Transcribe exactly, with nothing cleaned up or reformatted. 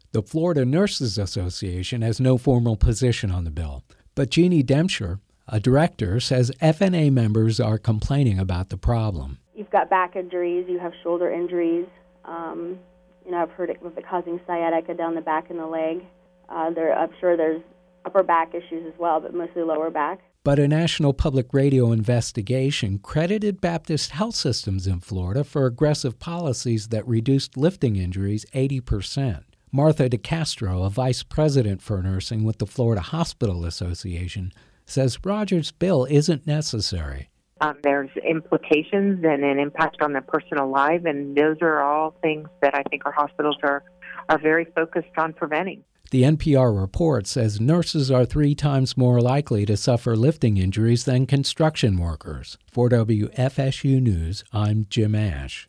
The Florida Nurses Association has no formal position on the bill, but Jeannie Dempscher, a director, says F N A members are complaining about the problem. You've got back injuries, you have shoulder injuries. Um, you know, I've heard it with it causing sciatica down the back and the leg. Uh, there, I'm sure there's upper back issues as well, but mostly lower back. But a National Public Radio investigation credited Baptist health systems in Florida for aggressive policies that reduced lifting injuries eighty percent. Martha DeCastro, a vice president for nursing with the Florida Hospital Association, says Rogers' bill isn't necessary. Um, there's implications and an impact on their personal life, and those are all things that I think our hospitals are, are very focused on preventing. The N P R report says nurses are three times more likely to suffer lifting injuries than construction workers. For W F S U News, I'm Jim Ash.